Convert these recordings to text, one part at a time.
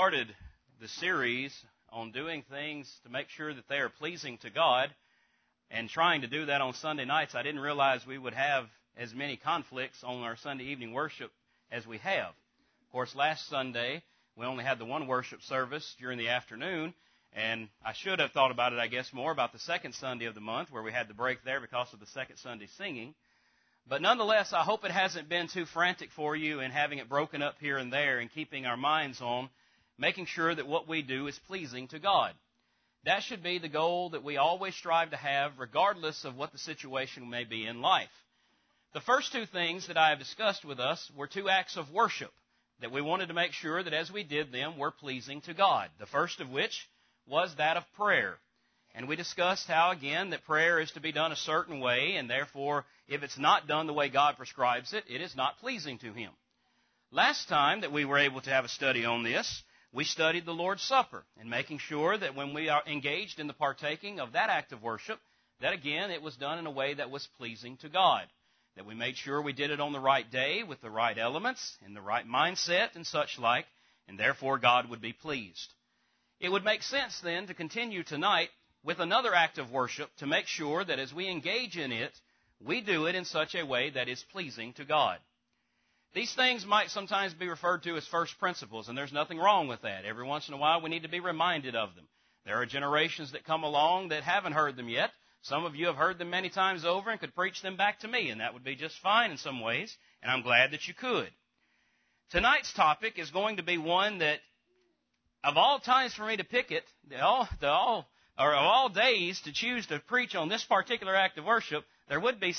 started the series on doing things to make sure that they are pleasing to God and trying to do that on Sunday nights, I didn't realize we would have as many conflicts on our Sunday evening worship as we have. Of course, last Sunday, we only had the one worship service during the afternoon, and I should have thought about it, I guess, more about the second Sunday of the month where we had the break there because of the second Sunday singing. But nonetheless, I hope it hasn't been too frantic for you in having it broken up here and there and keeping our minds on making sure that what we do is pleasing to God. That should be the goal that we always strive to have regardless of what the situation may be in life. The first two things that I have discussed with us were two acts of worship that we wanted to make sure that as we did them, were pleasing to God. The first of which was that of prayer. And we discussed how, again, that prayer is to be done a certain way, and therefore, if it's not done the way God prescribes it, it is not pleasing to Him. Last time that we were able to have a study on this, we studied the Lord's Supper, and making sure that when we are engaged in the partaking of that act of worship, that again, it was done in a way that was pleasing to God. That we made sure we did it on the right day, with the right elements, in the right mindset, and such like, and therefore God would be pleased. It would make sense then to continue tonight with another act of worship to make sure that as we engage in it, we do it in such a way that is pleasing to God. These things might sometimes be referred to as first principles, and there's nothing wrong with that. Every once in a while, we need to be reminded of them. There are generations that come along that haven't heard them yet. Some of you have heard them many times over and could preach them back to me, and that would be just fine in some ways, and I'm glad that you could. Tonight's topic is going to be one that, of all times for me to pick it, of all days to choose to preach on this particular act of worship, there would be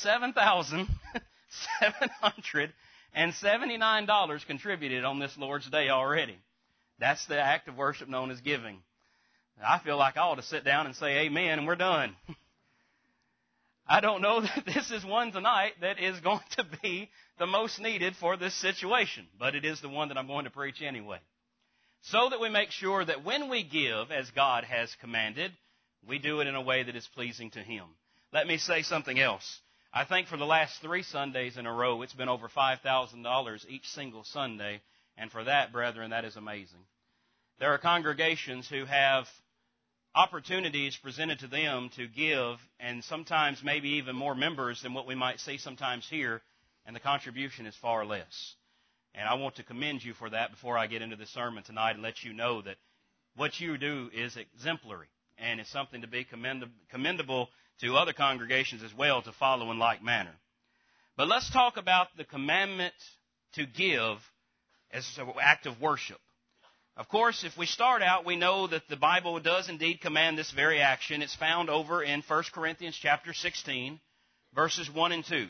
$7,779 contributed on this Lord's Day already. That's the act of worship known as giving. I feel like I ought to sit down and say amen and we're done. I don't know that this is one tonight that is going to be the most needed for this situation, but it is the one that I'm going to preach anyway. So that we make sure that when we give, as God has commanded, we do it in a way that is pleasing to Him. Let me say something else. I think for the last 3 Sundays in a row, it's been over $5,000 each single Sunday, and for that, brethren, that is amazing. There are congregations who have opportunities presented to them to give, and sometimes maybe even more members than what we might see sometimes here, and the contribution is far less. And I want to commend you for that before I get into the sermon tonight and let you know that what you do is exemplary, and it's something to be commendable to other congregations as well to follow in like manner. But let's talk about the commandment to give as an act of worship. Of course, if we start out, we know that the Bible does indeed command this very action. It's found over in 1 Corinthians chapter 16, verses 1 and 2.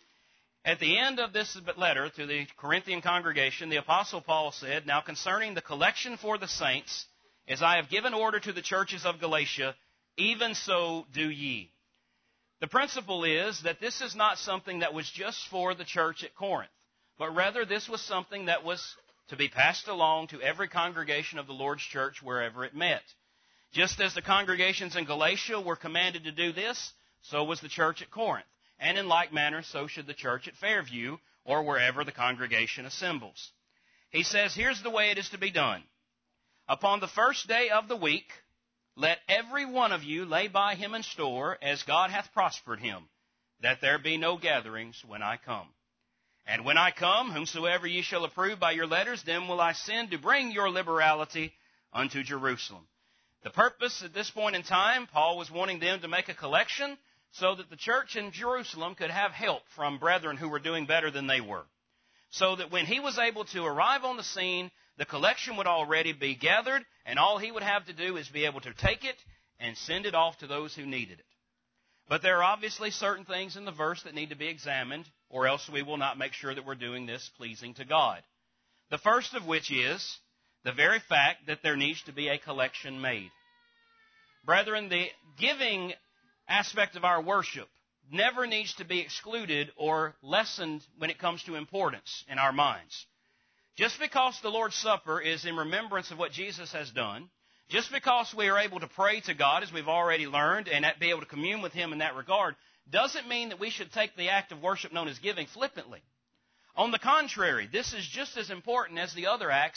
At the end of this letter to the Corinthian congregation, the Apostle Paul said, "Now concerning the collection for the saints, as I have given order to the churches of Galatia, even so do ye." The principle is that this is not something that was just for the church at Corinth, but rather this was something that was to be passed along to every congregation of the Lord's church wherever it met. Just as the congregations in Galatia were commanded to do this, so was the church at Corinth. And in like manner, so should the church at Fairview or wherever the congregation assembles. He says, here's the way it is to be done. Upon the first day of the week, let every one of you lay by him in store, as God hath prospered him, that there be no gatherings when I come. And when I come, whomsoever ye shall approve by your letters, them will I send to bring your liberality unto Jerusalem. The purpose at this point in time, Paul was wanting them to make a collection so that the church in Jerusalem could have help from brethren who were doing better than they were. So that when he was able to arrive on the scene, the collection would already be gathered, and all he would have to do is be able to take it and send it off to those who needed it. But there are obviously certain things in the verse that need to be examined, or else we will not make sure that we're doing this pleasing to God. The first of which is the very fact that there needs to be a collection made. Brethren, the giving aspect of our worship never needs to be excluded or lessened when it comes to importance in our minds. Just because the Lord's Supper is in remembrance of what Jesus has done, just because we are able to pray to God, as we've already learned, and be able to commune with Him in that regard, doesn't mean that we should take the act of worship known as giving flippantly. On the contrary, this is just as important as the other acts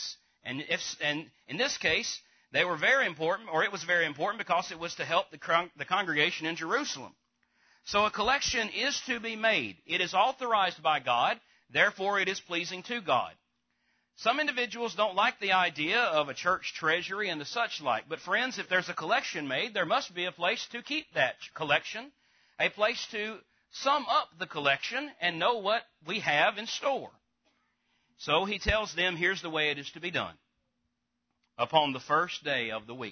And in this case, they were very important, or it was very important because it was to help the congregation in Jerusalem. So a collection is to be made. It is authorized by God, therefore it is pleasing to God. Some individuals don't like the idea of a church treasury and the such like. But friends, if there's a collection made, there must be a place to keep that collection, a place to sum up the collection and know what we have in store. So he tells them, here's the way it is to be done. Upon the first day of the week.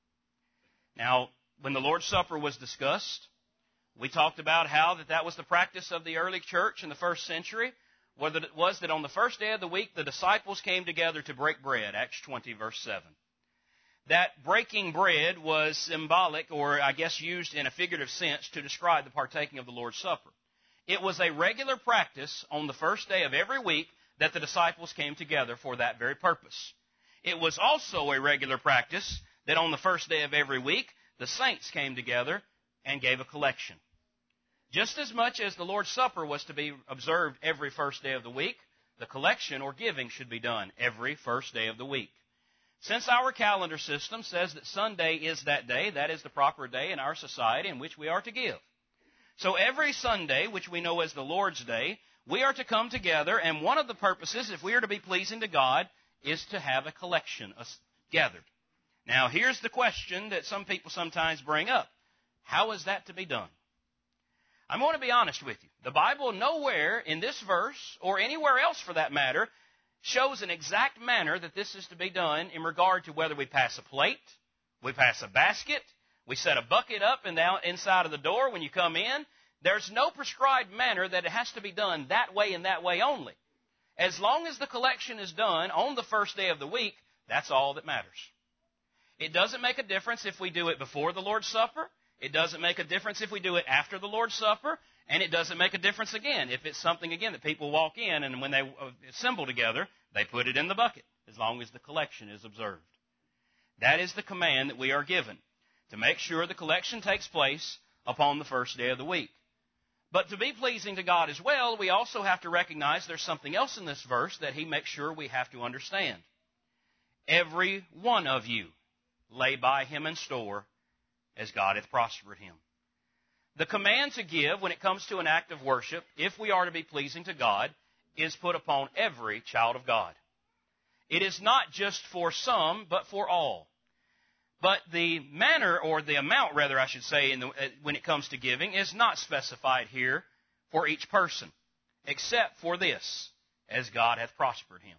Now, when the Lord's Supper was discussed, we talked about how that was the practice of the early church in the first century. Whether it was that on the first day of the week, the disciples came together to break bread, Acts 20, verse 7. That breaking bread was symbolic, or I guess used in a figurative sense, to describe the partaking of the Lord's Supper. It was a regular practice on the first day of every week that the disciples came together for that very purpose. It was also a regular practice that on the first day of every week, the saints came together and gave a collection. Just as much as the Lord's Supper was to be observed every first day of the week, the collection or giving should be done every first day of the week. Since our calendar system says that Sunday is that day, that is the proper day in our society in which we are to give. So every Sunday, which we know as the Lord's Day, we are to come together, and one of the purposes, if we are to be pleasing to God, is to have a collection gathered. Now, here's the question that some people sometimes bring up. How is that to be done? I'm going to be honest with you. The Bible nowhere in this verse, or anywhere else for that matter, shows an exact manner that this is to be done in regard to whether we pass a plate, we pass a basket, we set a bucket up and down inside of the door when you come in. There's no prescribed manner that it has to be done that way and that way only. As long as the collection is done on the first day of the week, that's all that matters. It doesn't make a difference if we do it before the Lord's Supper. It doesn't make a difference if we do it after the Lord's Supper, and it doesn't make a difference again if it's something, again, that people walk in and when they assemble together, they put it in the bucket, as long as the collection is observed. That is the command that we are given, to make sure the collection takes place upon the first day of the week. But to be pleasing to God as well, we also have to recognize there's something else in this verse that he makes sure we have to understand. Every one of you lay by him in store, as God hath prospered him. The command to give when it comes to an act of worship, if we are to be pleasing to God, is put upon every child of God. It is not just for some, but for all. But the manner, or the amount rather I should say, when it comes to giving, is not specified here for each person, except for this, as God hath prospered him.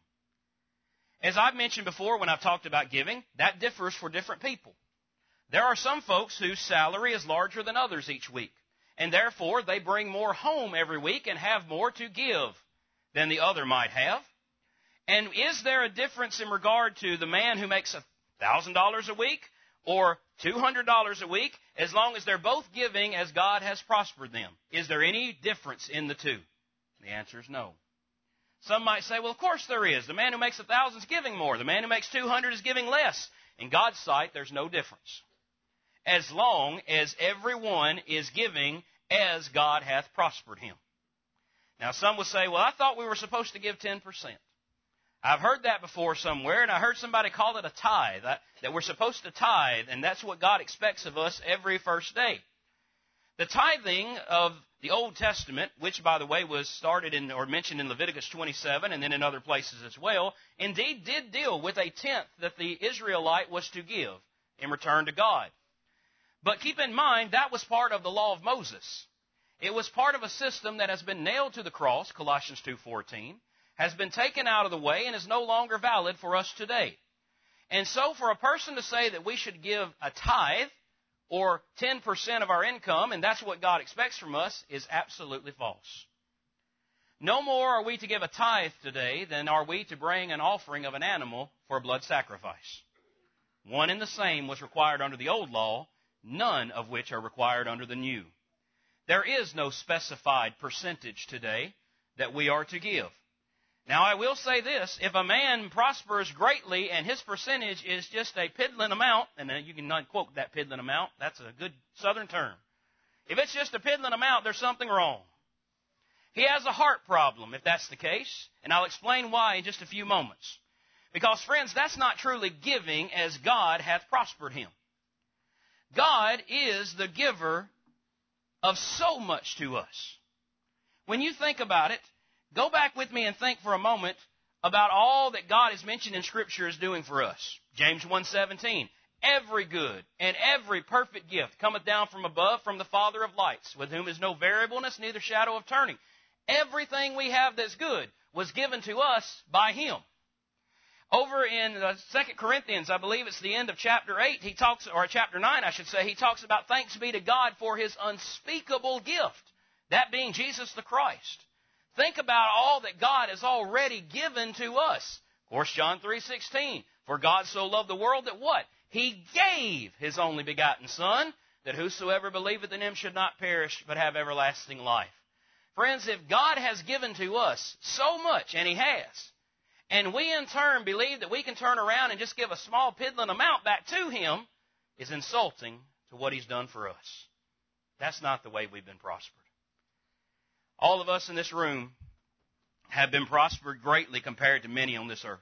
As I've mentioned before when I've talked about giving, that differs for different people. There are some folks whose salary is larger than others each week, and therefore they bring more home every week and have more to give than the other might have. And is there a difference in regard to the man who makes $1,000 a week or $200 a week, as long as they're both giving as God has prospered them? Is there any difference in the two? The answer is no. Some might say, well, of course there is. The man who makes 1,000 is giving more. The man who makes 200 is giving less. In God's sight, there's no difference, as long as everyone is giving as God hath prospered him. Now, some will say, well, I thought we were supposed to give 10%. I've heard that before somewhere, and I heard somebody call it a tithe, that we're supposed to tithe, and that's what God expects of us every first day. The tithing of the Old Testament, which, by the way, was started in or mentioned in Leviticus 27 and then in other places as well, indeed did deal with a tenth that the Israelite was to give in return to God. But keep in mind, that was part of the law of Moses. It was part of a system that has been nailed to the cross, Colossians 2:14, has been taken out of the way and is no longer valid for us today. And so for a person to say that we should give a tithe or 10% of our income, and that's what God expects from us, is absolutely false. No more are we to give a tithe today than are we to bring an offering of an animal for a blood sacrifice. One and the same was required under the old law, none of which are required under the new. There is no specified percentage today that we are to give. Now, I will say this, if a man prospers greatly and his percentage is just a piddling amount, and you can unquote that piddling amount, that's a good southern term. If it's just a piddling amount, there's something wrong. He has a heart problem, if that's the case, and I'll explain why in just a few moments. Because, friends, that's not truly giving as God hath prospered him. God is the giver of so much to us. When you think about it, go back with me and think for a moment about all that God has mentioned in Scripture is doing for us. James 1:17, every good and every perfect gift cometh down from above, from the Father of lights, with whom is no variableness, neither shadow of turning. Everything we have that's good was given to us by him. Over in 2 Corinthians, I believe it's the end of chapter 8, he talks, or chapter 9, I should say, he talks about thanks be to God for his unspeakable gift, that being Jesus the Christ. Think about all that God has already given to us. Of course, John 3:16, for God so loved the world that what? He gave his only begotten Son, that whosoever believeth in him should not perish, but have everlasting life. Friends, if God has given to us so much, and he has, and we in turn believe that we can turn around and just give a small piddling amount back to him, is insulting to what he's done for us. That's not the way we've been prospered. All of us in this room have been prospered greatly compared to many on this earth.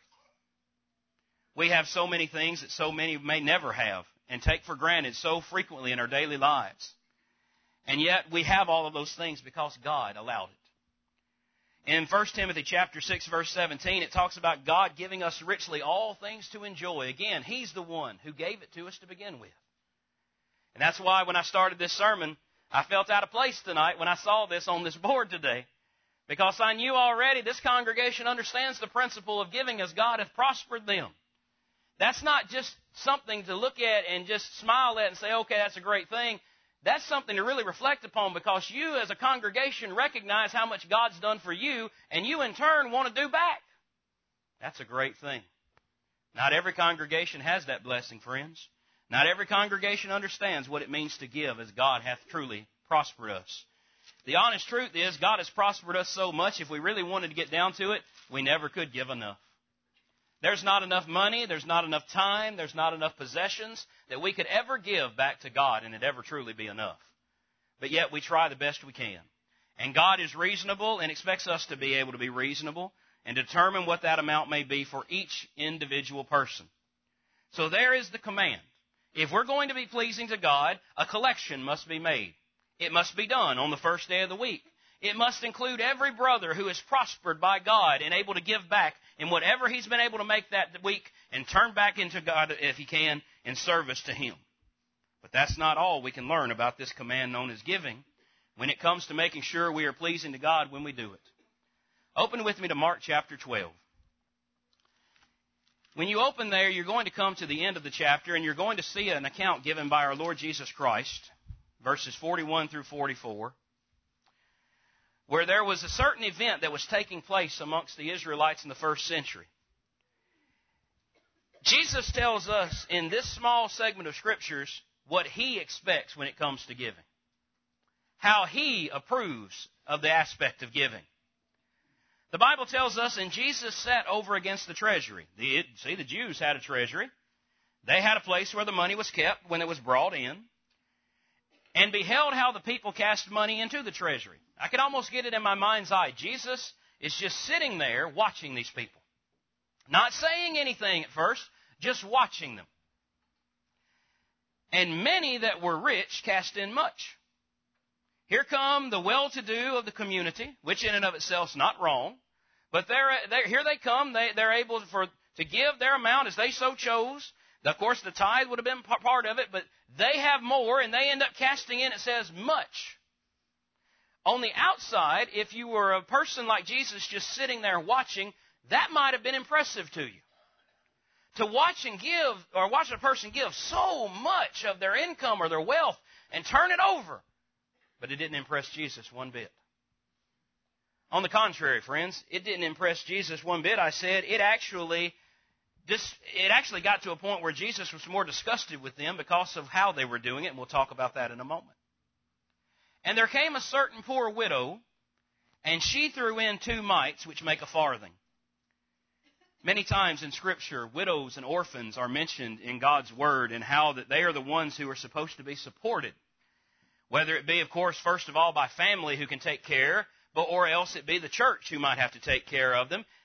We have so many things that so many may never have and take for granted so frequently in our daily lives. And yet we have all of those things because God allowed it. In 1 Timothy chapter 6, verse 17, it talks about God giving us richly all things to enjoy. Again, he's the one who gave it to us to begin with. And that's why when I started this sermon, I felt out of place tonight when I saw this on this board today, because I knew already this congregation understands the principle of giving as God hath prospered them. That's not just something to look at and just smile at and say, okay, that's a great thing. That's something to really reflect upon, because you as a congregation recognize how much God's done for you, and you in turn want to do back. That's a great thing. Not every congregation has that blessing, friends. Not every congregation understands what it means to give as God hath truly prospered us. The honest truth is, God has prospered us so much, if we really wanted to get down to it, we never could give enough. There's not enough money, there's not enough time, there's not enough possessions that we could ever give back to God and it ever truly be enough. But yet we try the best we can. And God is reasonable and expects us to be able to be reasonable and determine what that amount may be for each individual person. So there is the command. If we're going to be pleasing to God, a collection must be made. It must be done on the first day of the week. It must include every brother who is prospered by God and able to give back in whatever he's been able to make that week and turn back into God, if he can, in service to him. But that's not all we can learn about this command known as giving when it comes to making sure we are pleasing to God when we do it. Open with me to Mark chapter 12. When you open there, you're going to come to the end of the chapter, and you're going to see an account given by our Lord Jesus Christ, verses 41 through 44, where there was a certain event that was taking place amongst the Israelites in the first century. Jesus tells us in this small segment of Scriptures what he expects when it comes to giving, how he approves of the aspect of giving. The Bible tells us, and Jesus sat over against the treasury. The Jews had a treasury. They had a place where the money was kept when it was brought in, and beheld how the people cast money into the treasury. I could almost get it in my mind's eye. Jesus is just sitting there watching these people. Not saying anything at first, just watching them. And many that were rich cast in much. Here come the well-to-do of the community, which in and of itself is not wrong. But here they come. They're able to give their amount as they so chose. Of course, the tithe would have been part of it, but they have more, and they end up casting in, it says, much. On the outside, if you were a person like Jesus just sitting there watching, that might have been impressive to you. To watch and give, or watch a person give so much of their income or their wealth and turn it over. But it didn't impress Jesus one bit. On the contrary, friends, it didn't impress Jesus one bit. I said it actually got to a point where Jesus was more disgusted with them because of how they were doing it, and we'll talk about that in a moment. And there came a certain poor widow, and she threw in 2 mites, which make a farthing. Many times in Scripture, widows and orphans are mentioned in God's Word, and how that they are the ones who are supposed to be supported. Whether it be, of course, first of all, by family who can take care, or else it be the church who might have to take care of them.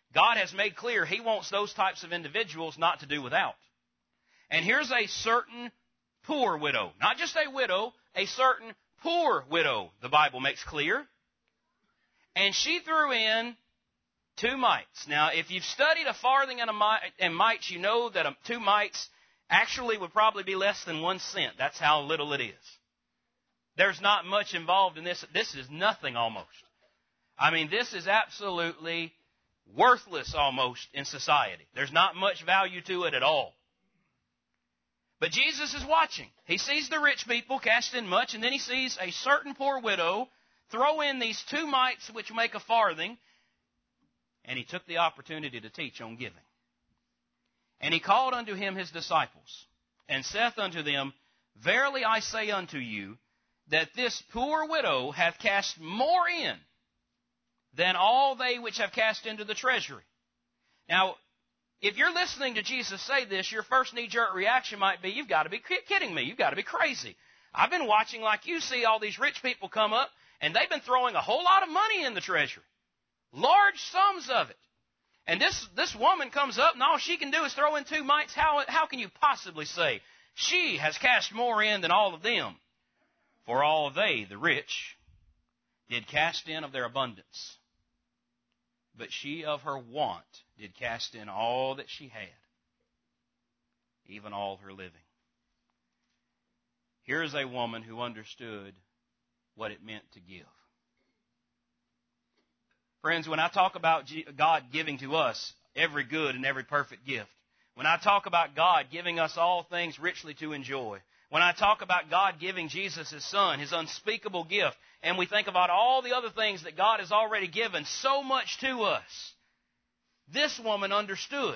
God has made clear He wants those types of individuals not to do without. And here's a certain poor widow. Not just a widow, a certain poor widow, the Bible makes clear. And she threw in 2 mites. Now, if you've studied a farthing and mites, you know that 2 mites actually would probably be less than 1 cent. That's how little it is. There's not much involved in this. This is nothing almost. I mean, this is absolutely worthless almost in society. There's not much value to it at all. But Jesus is watching. He sees the rich people cast in much, and then He sees a certain poor widow throw in these 2 mites which make a farthing, and He took the opportunity to teach on giving. And He called unto Him His disciples, and saith unto them, Verily I say unto you, that this poor widow hath cast more in than all they which have cast into the treasury. Now, if you're listening to Jesus say this, your first knee-jerk reaction might be, you've got to be kidding me. You've got to be crazy. I've been watching like you see all these rich people come up, and they've been throwing a whole lot of money in the treasury. Large sums of it. And this woman comes up, and all she can do is throw in 2 mites. How can you possibly say she has cast more in than all of them? For all they, the rich, did cast in of their abundance. But she of her want did cast in all that she had, even all her living. Here is a woman who understood what it meant to give. Friends, when I talk about God giving to us every good and every perfect gift, when I talk about God giving us all things richly to enjoy, when I talk about God giving Jesus His Son, His unspeakable gift, and we think about all the other things that God has already given so much to us, this woman understood.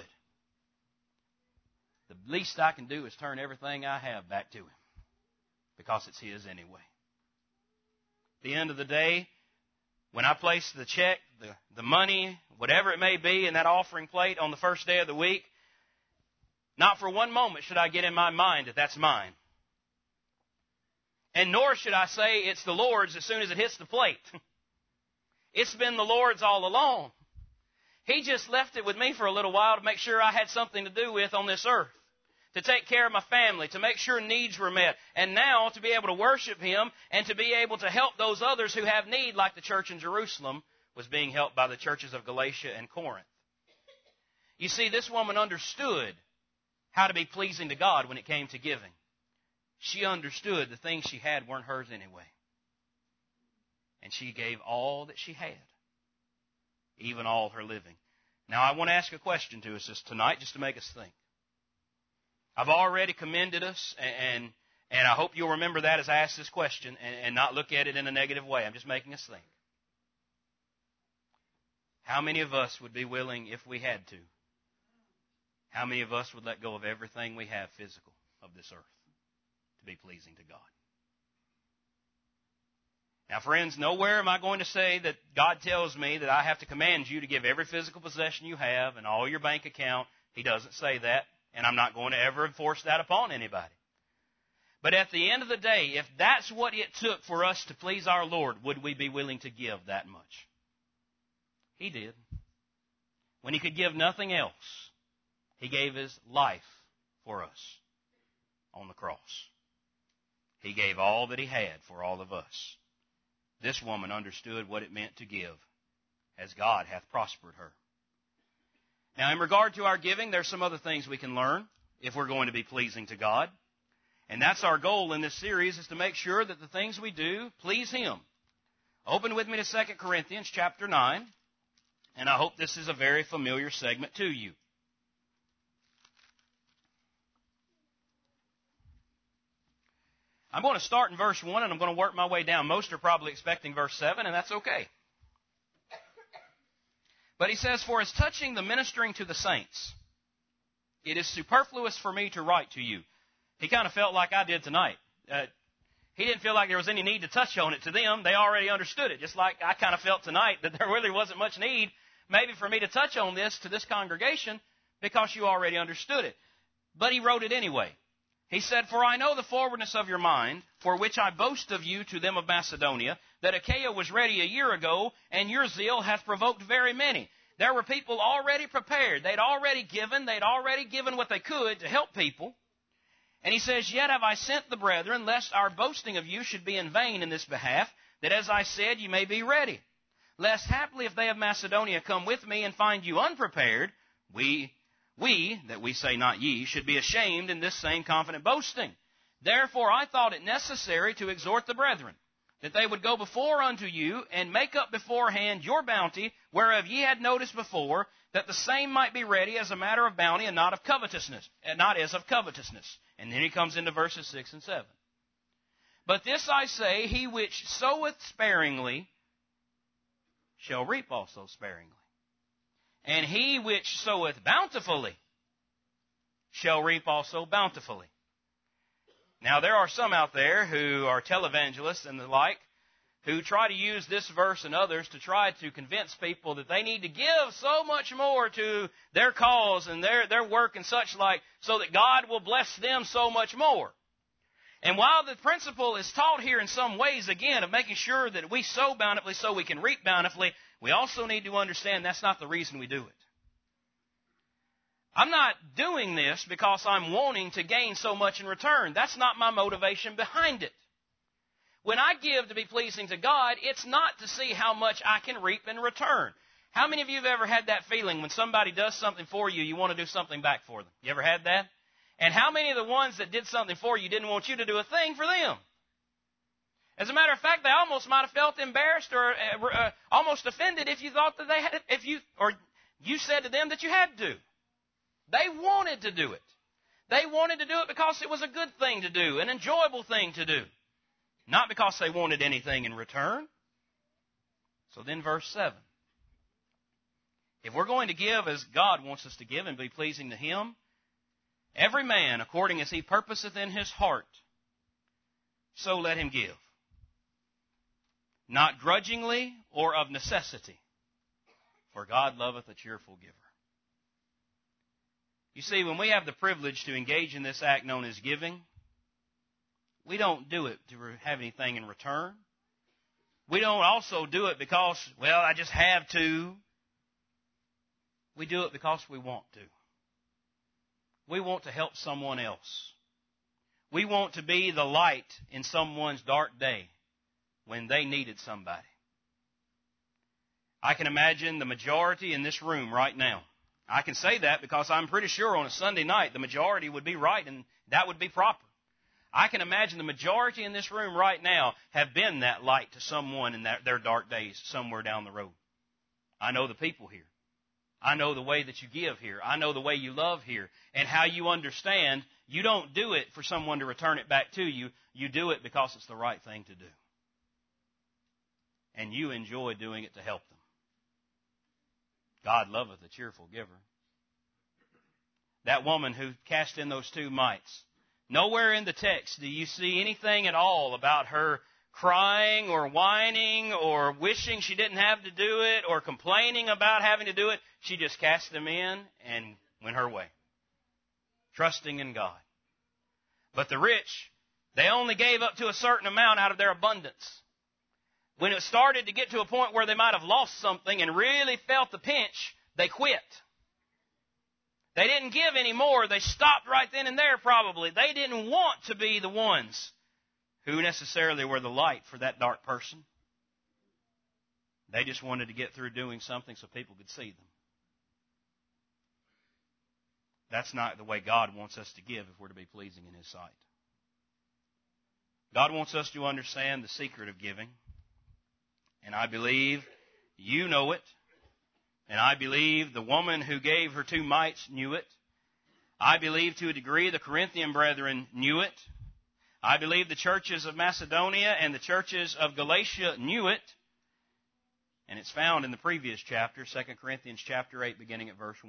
The least I can do is turn everything I have back to Him, because it's His anyway. At the end of the day, when I place the check, the money, whatever it may be, in that offering plate on the first day of the week, not for one moment should I get in my mind that that's mine. And nor should I say it's the Lord's as soon as it hits the plate. It's been the Lord's all along. He just left it with me for a little while to make sure I had something to do with on this earth, to take care of my family, to make sure needs were met, and now to be able to worship Him and to be able to help those others who have need, like the church in Jerusalem was being helped by the churches of Galatia and Corinth. You see, this woman understood how to be pleasing to God when it came to giving. She understood the things she had weren't hers anyway. And she gave all that she had, even all her living. Now, I want to ask a question to us tonight just to make us think. I've already commended us, and I hope you'll remember that as I ask this question and not look at it in a negative way. I'm just making us think. How many of us would be willing, if we had to, how many of us would let go of everything we have physical of this earth to be pleasing to God? Now, friends, nowhere am I going to say that God tells me that I have to command you to give every physical possession you have and all your bank account. He doesn't say that, and I'm not going to ever enforce that upon anybody. But at the end of the day, if that's what it took for us to please our Lord, would we be willing to give that much? He did. When He could give nothing else, He gave His life for us on the cross. He gave all that He had for all of us. This woman understood what it meant to give, as God hath prospered her. Now, in regard to our giving, there's some other things we can learn if we're going to be pleasing to God. And that's our goal in this series, is to make sure that the things we do please Him. Open with me to 2 Corinthians chapter 9, and I hope this is a very familiar segment to you. I'm going to start in verse 1, and I'm going to work my way down. Most are probably expecting verse 7, and that's okay. But he says, For as touching the ministering to the saints, it is superfluous for me to write to you. He kind of felt like I did tonight. He didn't feel like there was any need to touch on it to them. They already understood it, just like I kind of felt tonight that there really wasn't much need maybe for me to touch on this to this congregation because you already understood it. But he wrote it anyway. He said, For I know the forwardness of your mind, for which I boast of you to them of Macedonia, that Achaia was ready a year ago, and your zeal hath provoked very many. There were people already prepared. They'd already given what they could to help people. And he says, "Yet have I sent the brethren, lest our boasting of you should be in vain in this behalf, that as I said, you may be ready. Lest haply if they of Macedonia come with me and find you unprepared, we, that we say not ye, should be ashamed in this same confident boasting. Therefore I thought it necessary to exhort the brethren, that they would go before unto you, and make up beforehand your bounty, whereof ye had notice before, that the same might be ready as a matter of bounty, and not of covetousness, and not as of covetousness." And then he comes into verses 6 and 7. "But this I say, he which soweth sparingly shall reap also sparingly. And he which soweth bountifully shall reap also bountifully." Now, there are some out there who are televangelists and the like who try to use this verse and others to try to convince people that they need to give so much more to their cause and their work and such like so that God will bless them so much more. And while the principle is taught here in some ways, again, of making sure that we sow bountifully so we can reap bountifully, we also need to understand that's not the reason we do it. I'm not doing this because I'm wanting to gain so much in return. That's not my motivation behind it. When I give to be pleasing to God, it's not to see how much I can reap in return. How many of you have ever had that feeling when somebody does something for you, you want to do something back for them? You ever had that? And how many of the ones that did something for you didn't want you to do a thing for them? As a matter of fact, they almost might have felt embarrassed or almost offended if you thought that they had, you said to them that you had to. They wanted to do it. They wanted to do it because it was a good thing to do, an enjoyable thing to do, not because they wanted anything in return. So then verse 7. If we're going to give as God wants us to give and be pleasing to Him, every man according as he purposeth in his heart, so let him give. Not grudgingly or of necessity, for God loveth a cheerful giver. You see, when we have the privilege to engage in this act known as giving, we don't do it to have anything in return. We don't also do it because, well, I just have to. We do it because we want to. We want to help someone else. We want to be the light in someone's dark day when they needed somebody. I can imagine the majority in this room right now. I can say that because I'm pretty sure on a Sunday night the majority would be right and that would be proper. I can imagine the majority in this room right now have been that light to someone in their dark days somewhere down the road. I know the people here. I know the way that you give here. I know the way you love here and how you understand you don't do it for someone to return it back to you. You do it because it's the right thing to do. And you enjoy doing it to help them. God loveth a cheerful giver. That woman who cast in those 2 mites, nowhere in the text do you see anything at all about her crying or whining or wishing she didn't have to do it or complaining about having to do it. She just cast them in and went her way, trusting in God. But the rich, they only gave up to a certain amount out of their abundance. When it started to get to a point where they might have lost something and really felt the pinch, they quit. They didn't give any more. They stopped right then and there probably. They didn't want to be the ones who necessarily were the light for that dark person. They just wanted to get through doing something so people could see them. That's not the way God wants us to give if we're to be pleasing in His sight. God wants us to understand the secret of giving. And I believe you know it. And I believe the woman who gave her 2 mites knew it. I believe to a degree the Corinthian brethren knew it. I believe the churches of Macedonia and the churches of Galatia knew it. And it's found in the previous chapter, 2 Corinthians chapter 8, beginning at verse 1.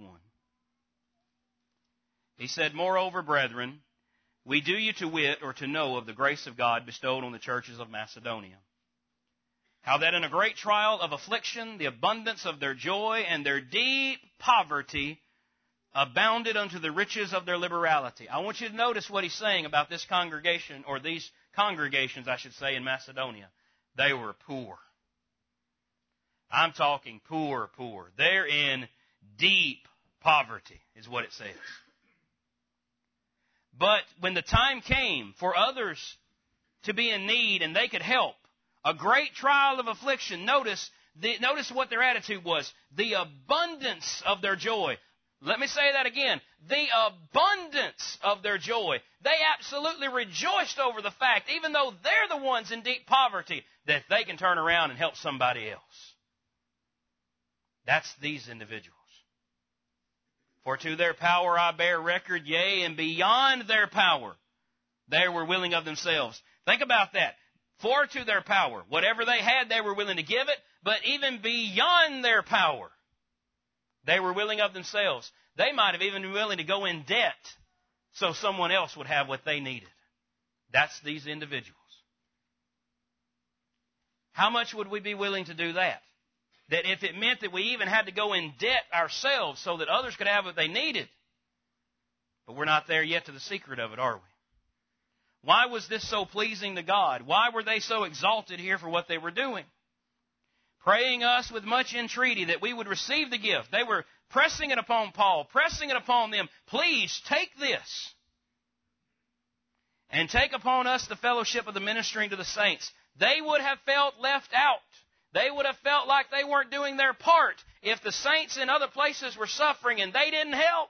He said, "Moreover, brethren, we do you to wit or to know of the grace of God bestowed on the churches of Macedonia. How that in a great trial of affliction, the abundance of their joy and their deep poverty abounded unto the riches of their liberality." I want you to notice what he's saying about this congregation, or these congregations, I should say, in Macedonia. They were poor. I'm talking poor. They're in deep poverty, is what it says. But when the time came for others to be in need and they could help, a great trial of affliction, notice what their attitude was. The abundance of their joy. Let me say that again. The abundance of their joy. They absolutely rejoiced over the fact, even though they're the ones in deep poverty, that they can turn around and help somebody else. That's these individuals. For to their power I bear record, yea, and beyond their power, they were willing of themselves. Think about that. For to their power, whatever they had, they were willing to give it, but even beyond their power, they were willing of themselves. They might have even been willing to go in debt so someone else would have what they needed. That's these individuals. How much would we be willing to do that? That if it meant that we even had to go in debt ourselves so that others could have what they needed. But we're not there yet to the secret of it, are we? Why was this so pleasing to God? Why were they so exalted here for what they were doing? Praying us with much entreaty that we would receive the gift. They were pressing it upon Paul, pressing it upon them. Please take this and take upon us the fellowship of the ministering to the saints. They would have felt left out. They would have felt like they weren't doing their part if the saints in other places were suffering and they didn't help.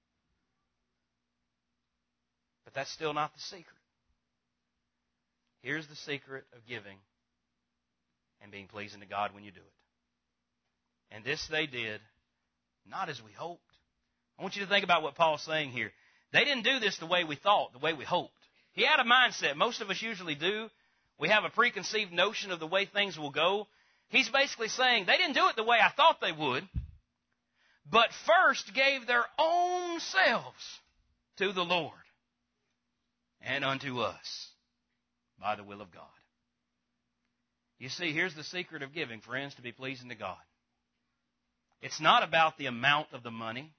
But that's still not the secret. Here's the secret of giving and being pleasing to God when you do it. And this they did, not as we hoped. I want you to think about what Paul's saying here. They didn't do this the way we thought, the way we hoped. He had a mindset. Most of us usually do. We have a preconceived notion of the way things will go. He's basically saying they didn't do it the way I thought they would, but first gave their own selves to the Lord and unto us by the will of God. You see, here's the secret of giving, friends, to be pleasing to God. It's not about the amount of the money.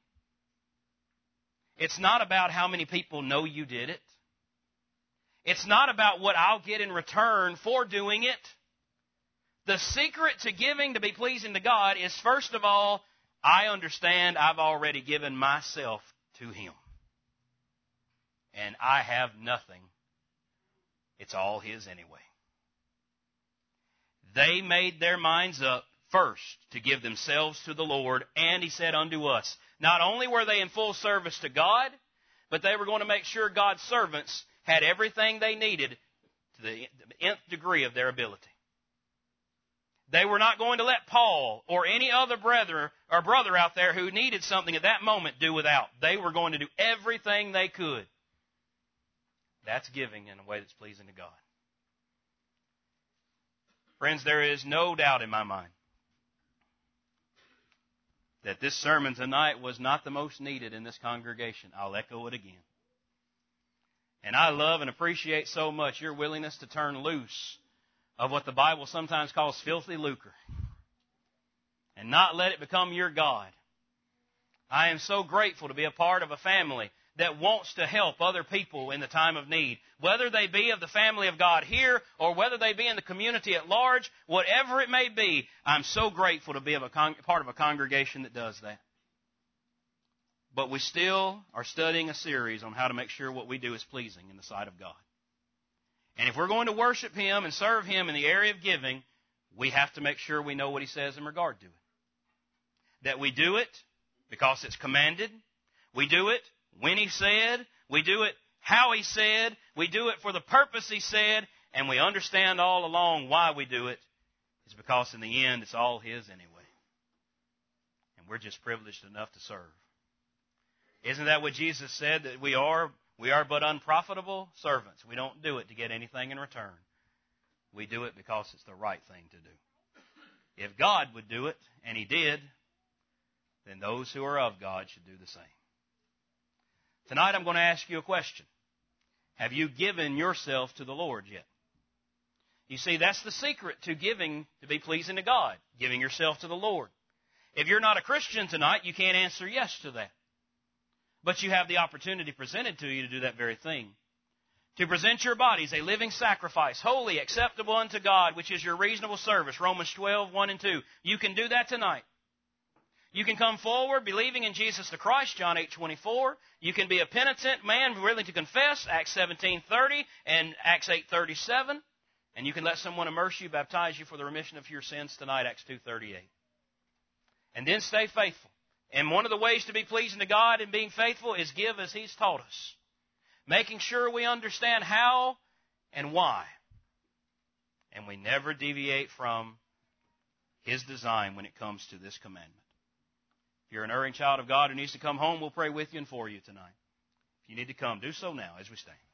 It's not about how many people know you did it. It's not about what I'll get in return for doing it. The secret to giving to be pleasing to God is, first of all, I understand I've already given myself to Him. And I have nothing. It's all His anyway. They made their minds up first to give themselves to the Lord, and He said unto us. Not only were they in full service to God, but they were going to make sure God's servants had everything they needed to the nth degree of their ability. They were not going to let Paul or any other brother out there who needed something at that moment do without. They were going to do everything they could. That's giving in a way that's pleasing to God. Friends, there is no doubt in my mind that this sermon tonight was not the most needed in this congregation. I'll echo it again. And I love and appreciate so much your willingness to turn loose of what the Bible sometimes calls filthy lucre and not let it become your God. I am so grateful to be a part of a family that wants to help other people in the time of need, whether they be of the family of God here or whether they be in the community at large, whatever it may be. I'm so grateful to be part of a congregation that does that. But we still are studying a series on how to make sure what we do is pleasing in the sight of God. And if we're going to worship Him and serve Him in the area of giving, we have to make sure we know what He says in regard to it. That we do it because it's commanded. We do it when He said. We do it how He said. We do it for the purpose He said. And we understand all along why we do it. It's because in the end, it's all His anyway. And we're just privileged enough to serve. Isn't that what Jesus said, that we are but unprofitable servants? We don't do it to get anything in return. We do it because it's the right thing to do. If God would do it, and He did, then those who are of God should do the same. Tonight I'm going to ask you a question. Have you given yourself to the Lord yet? You see, that's the secret to giving to be pleasing to God, giving yourself to the Lord. If you're not a Christian tonight, you can't answer yes to that. But you have the opportunity presented to you to do that very thing. To present your bodies a living sacrifice, holy, acceptable unto God, which is your reasonable service. Romans 12, 1 and 2. You can do that tonight. You can come forward believing in Jesus the Christ, John 8:24. You can be a penitent man willing to confess, Acts 17:30 and Acts 8:37. And you can let someone immerse you, baptize you for the remission of your sins tonight, Acts 2:38. And then stay faithful. And one of the ways to be pleasing to God and being faithful is give as He's taught us. Making sure we understand how and why. And we never deviate from His design when it comes to this commandment. If you're an erring child of God who needs to come home, we'll pray with you and for you tonight. If you need to come, do so now as we stand.